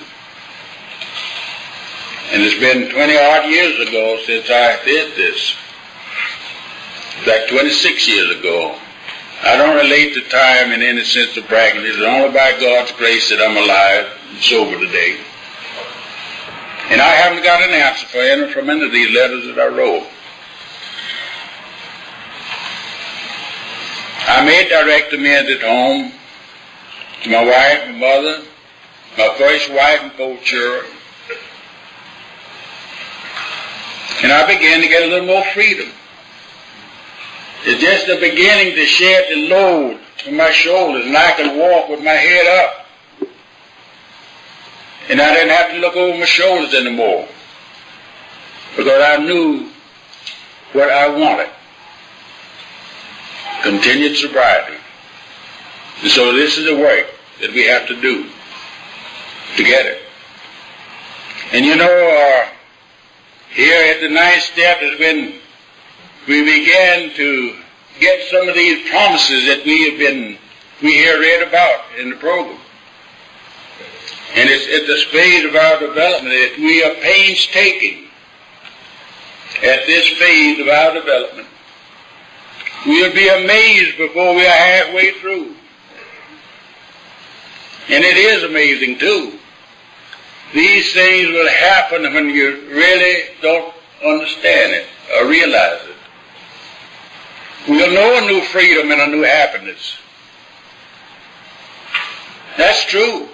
And it's been twenty odd years ago since I did this. Like twenty-six years ago. I don't relate to time in any sense of bragging. It's only by God's grace that I'm alive and sober today. And I haven't got an answer for any from any of these letters that I wrote. I made direct amends at home to my wife and mother, my first wife and four children. And I began to get a little more freedom. It's just the beginning to shed the load from my shoulders, and I could walk with my head up. And I didn't have to look over my shoulders anymore, because I knew what I wanted. Continued sobriety. And so this is the work that we have to do to get it. And you know, uh, here at the ninth step is when we began to get some of these promises that we have been, we here read about in the program. And it's at the phase of our development that we are painstaking at this phase of our development. We'll be amazed before we are halfway through. And it is amazing too. These things will happen when you really don't understand it or realize it. We'll know a new freedom and a new happiness. That's true.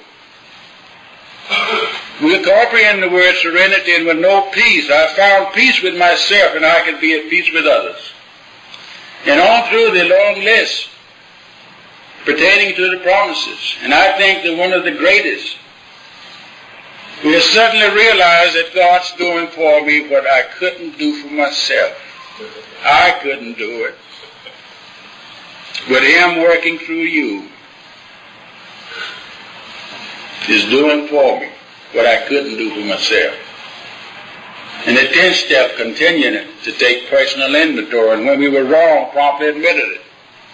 We'll comprehend the word serenity, and with no peace. I found peace with myself, and I can be at peace with others. And on through the long list pertaining to the promises. And I think that one of the greatest, we have certainly realized that God's doing for me what I couldn't do for myself. I couldn't do it. But Him working through you is doing for me what I couldn't do for myself. And the tenth step, continuing to take personal inventory, and when we were wrong, promptly admitted it.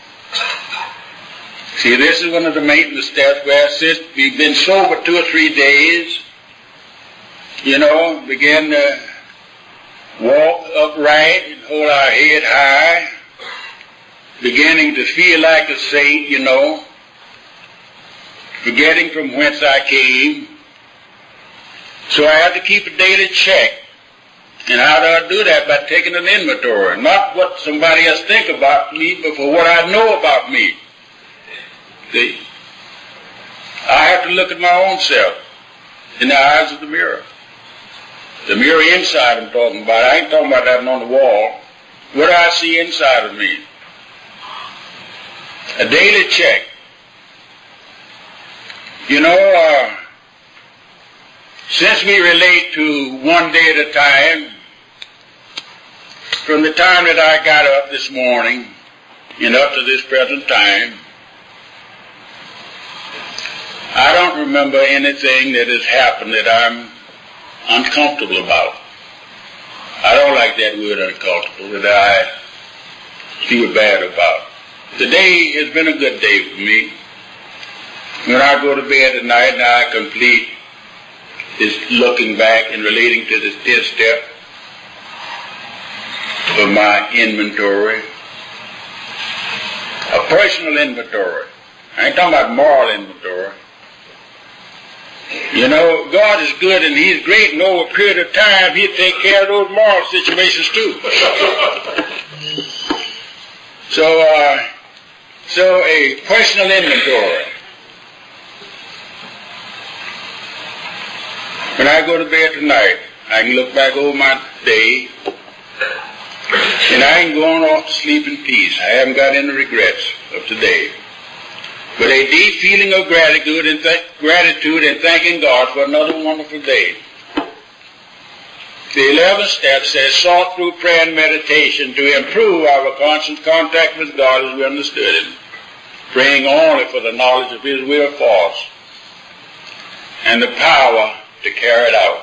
See, this is one of the maintenance steps where since we've been sober two or three days, you know, begin to walk upright and hold our head high, beginning to feel like a saint, you know, forgetting from whence I came. So I have to keep a daily check. And how do I do that? By taking an inventory. Not what somebody else think about me, but for what I know about me. See? I have to look at my own self in the eyes of the mirror. The mirror inside I'm talking about. I ain't talking about that on the wall. What do I see inside of me? A daily check. You know, uh, since we relate to one day at a time, from the time that I got up this morning and up to this present time, I don't remember anything that has happened that I'm uncomfortable about. I don't like that word uncomfortable, that I feel bad about. Today has been a good day for me. When I go to bed at night, now I complete this looking back and relating to this tenth step of my inventory. A personal inventory. I ain't talking about moral inventory. You know, God is good and He's great, and over a period of time He'll take care of those moral situations too. so, uh, so a personal inventory. When I go to bed tonight, I can look back over my day, and I ain't going off to sleep in peace. I haven't got any regrets of today. with a deep feeling of gratitude and th- gratitude and thanking God for another wonderful day. The eleventh step says, sought through prayer and meditation to improve our constant contact with God as we understood Him, praying only for the knowledge of His will for us and the power to carry it out.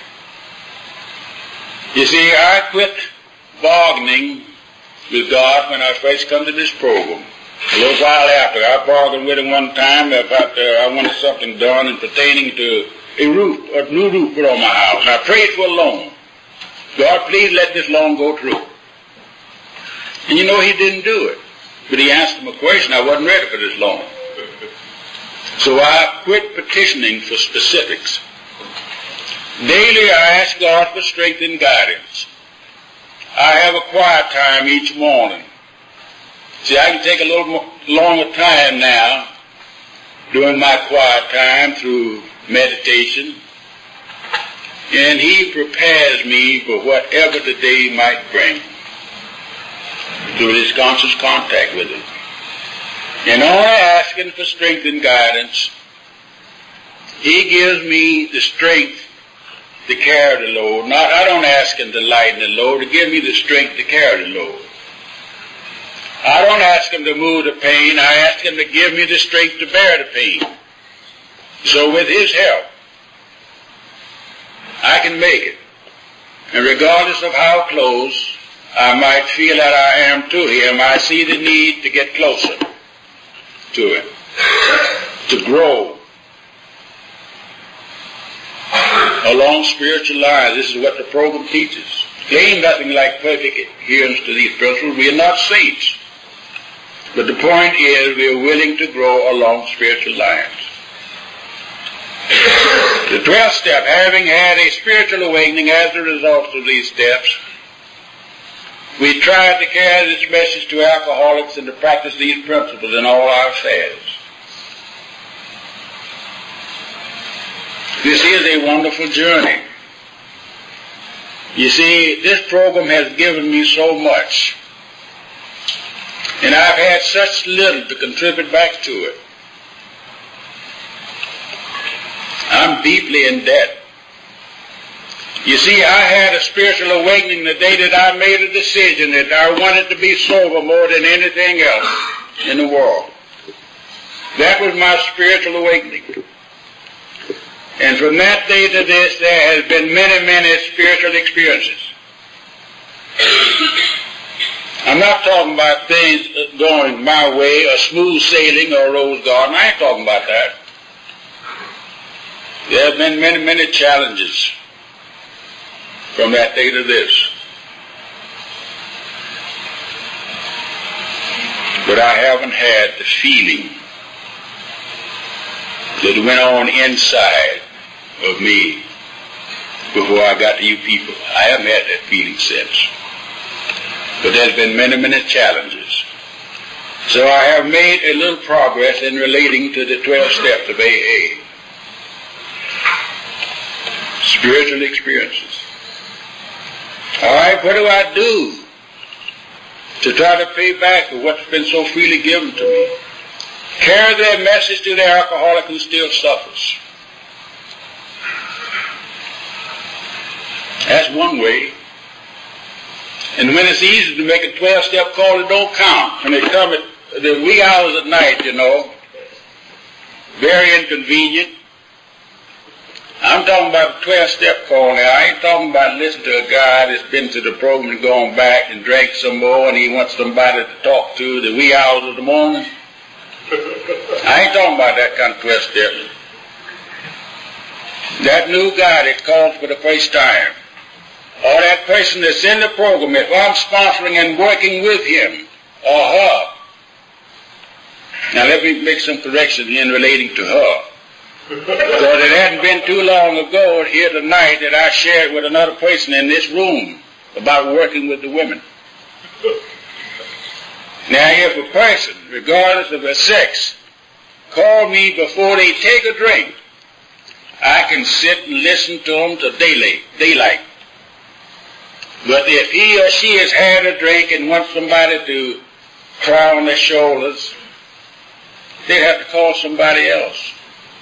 You see, I quit bargaining with God when I first come to this program. A little while after, I bargained with Him one time about uh, I wanted something done in pertaining to a roof, a new roof put on my house. And I prayed for a loan. God, please let this loan go through. And you know, He didn't do it. But He answered my question. I wasn't ready for this loan. So I quit petitioning for specifics. Daily I ask God for strength and guidance. I have a quiet time each morning. See, I can take a little more, longer time now during my quiet time through meditation. And He prepares me for whatever the day might bring through this conscious contact with Him. And only asking for strength and guidance, He gives me the strength to carry the load. Not, I don't ask Him to lighten the load, to give me the strength to carry the load. I don't ask Him to move the pain, I ask Him to give me the strength to bear the pain. So with His help, I can make it. And regardless of how close I might feel that I am to Him, I see the need to get closer to Him, to grow along spiritual lines. This is what the program teaches. Claim nothing like perfect adherence to these principles. We are not saints. But the point is, we are willing to grow along spiritual lines. The twelfth step, having had a spiritual awakening as a result of these steps, we try to carry this message to alcoholics and to practice these principles in all our affairs. This is a wonderful journey. You see, this program has given me so much, and I've had such little to contribute back to it. I'm deeply in debt. You see, I had a spiritual awakening the day that I made a decision that I wanted to be sober more than anything else in the world. That was my spiritual awakening. And from that day to this, there has been many, many spiritual experiences. I'm not talking about things going my way, or smooth sailing, or rose garden. I ain't talking about that. There have been many, many challenges from that day to this. But I haven't had the feeling that went on inside of me before I got to you people. I haven't had that feeling since. But there's been many, many challenges. So I have made a little progress in relating to the twelve steps of A A. Spiritual experiences. All right, what do I do to try to pay back for what's been so freely given to me? Carry their message to the alcoholic who still suffers. That's one way. And when it's easy to make a twelve-step call, it don't count. When they come at the wee hours at night, you know, very inconvenient. I'm talking about a twelve-step call now. I ain't talking about listening to a guy that's been to the program and gone back and drank some more and he wants somebody to talk to the wee hours of the morning. I ain't talking about that kind of twelve-step. That new guy that calls for the first time, or that person that's in the program, if I'm sponsoring and working with him or her, now let me make some corrections in relating to her. Because it hadn't been too long ago here tonight that I shared with another person in this room about working with the women. Now, if a person, regardless of their sex, call me before they take a drink, I can sit and listen to them till daylight. daylight. But if he or she has had a drink and wants somebody to cry on their shoulders, they'd have to call somebody else.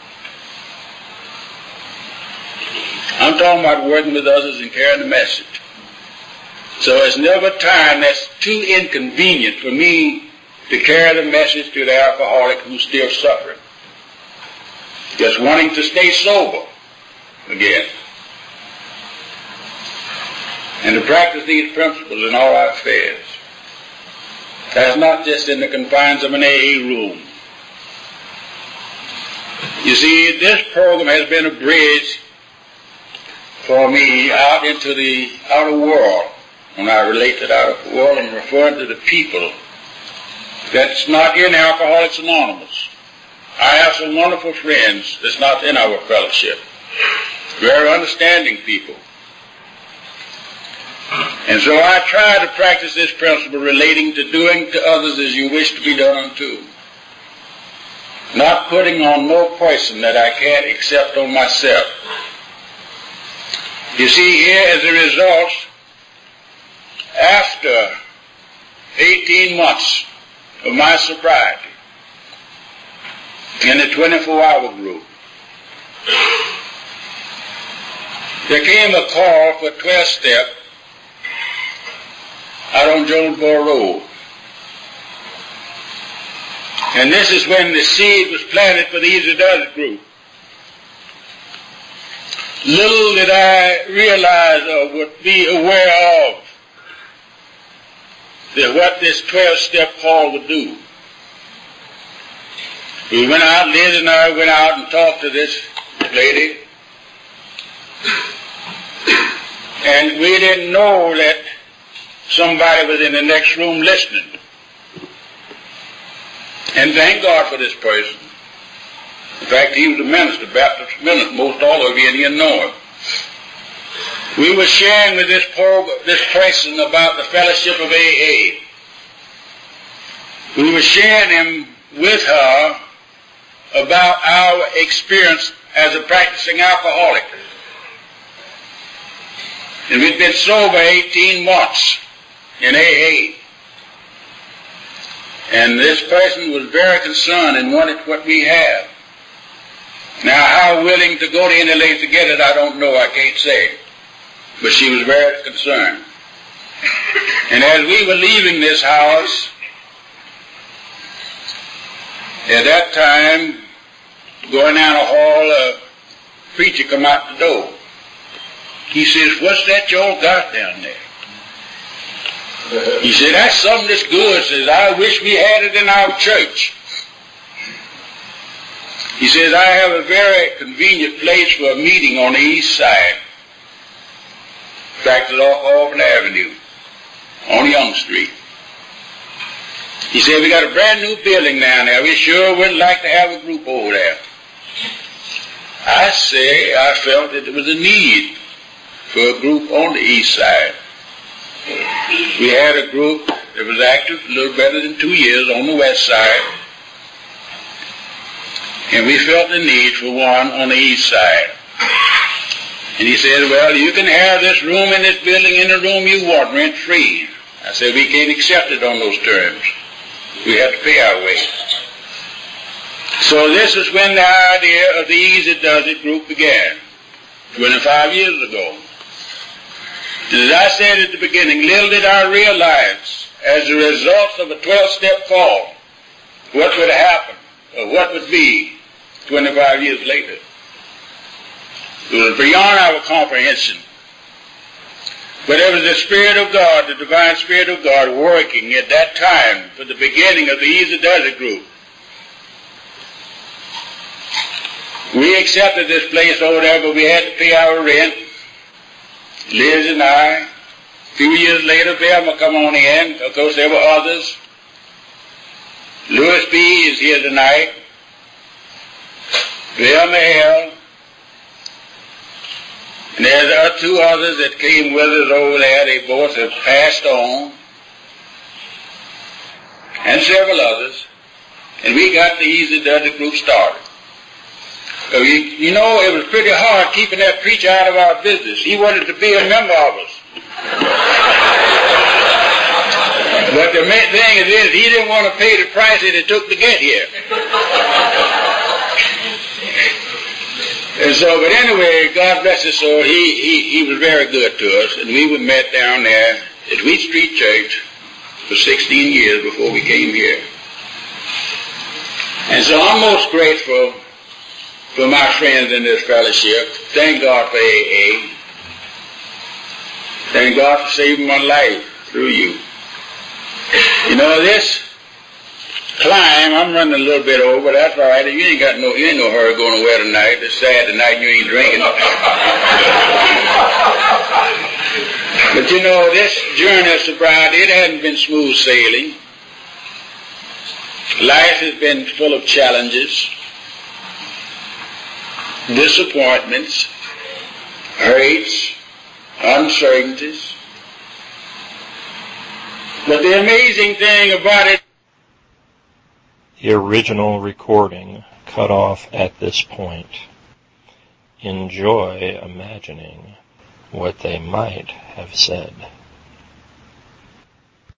I'm talking about working with others and carrying the message. So it's never a time that's too inconvenient for me to carry the message to the alcoholic who's still suffering, just wanting to stay sober again, and to practice these principles in all our affairs. That's not just in the confines of an A A room. You see, this program has been a bridge for me out into the outer world. When I relate to the outer world, I'm referring to the people that's not in Alcoholics Anonymous. I have some wonderful friends that's not in our fellowship. Very understanding people. And so I try to practice this principle relating to doing to others as you wish to be done unto. Not putting on no person that I can't accept on myself. You see, here as a result, after eighteen months of my sobriety in the twenty-four hour group, there came a call for twelve step out on Jonesboro Road. And this is when the seed was planted for the Easy Does It group. Little did I realize or would be aware of that what this twelve-step call would do. We went out, Liz and I went out and talked to this lady, and we didn't know that somebody was in the next room listening. And thank God for this person. In fact, he was a minister, Baptist minister. Most all of you in here know him. We were sharing with this poor, this person about the fellowship of A A. We were sharing him with her about our experience as a practicing alcoholic. And we'd been sober eighteen months in A A. And this person was very concerned and wanted what we have. Now, how willing to go to any length to get it, I don't know. I can't say. But she was very concerned. And as we were leaving this house, at that time, going down a hall, a preacher come out the door. He says, "What's that y'all got down there?" He said, "That's something that's good." Says, "I wish we had it in our church." He says, "I have a very convenient place for a meeting on the east side. In fact, it's off Auburn Avenue, on Young Street." He said, "We got a brand new building down there. We sure would like to have a group over there." I say, I felt that there was a need for a group on the east side. We had a group that was active a little better than two years on the west side. And we felt the need for one on the east side. And he said, "Well, you can have this room in this building in the room you want, rent free." I said, "We can't accept it on those terms. We have to pay our way." So this is when the idea of the Easy Does It group began, twenty-five years ago. And as I said at the beginning, little did I realize, as a result of a twelve-step call, what would happen, or what would be twenty-five years later. It was beyond our comprehension. But it was the Spirit of God, the divine Spirit of God, working at that time for the beginning of the Easy Does It group. We accepted this place over there, but we had to pay our rent. Liz and I. A few years later, Velma come on in. Of course, there were others. Louis B. is here tonight. Velma L. And there are two others that came with us over there. They both have passed on. And several others. And we got the Easy Does It group started. So you, you know, it was pretty hard keeping that preacher out of our business. He wanted to be a member of us. But the main thing is, he didn't want to pay the price that it took to get here. And so, but anyway, God bless his soul, he, he, he was very good to us, and we were met down there at Wheat Street Church for sixteen years before we came here. And so I'm most grateful for my friends in this fellowship. Thank God for A A. Thank God for saving my life through you. You know, this climb, I'm running a little bit over, but that's all right. You ain't got no, you ain't no hurry going nowhere tonight. It's sad tonight you ain't drinking. But you know, this journey of sobriety, it hasn't been smooth sailing. Life has been full of challenges, disappointments, hurts, uncertainties. But the amazing thing about it, the original recording cut off at this point. Enjoy imagining what they might have said.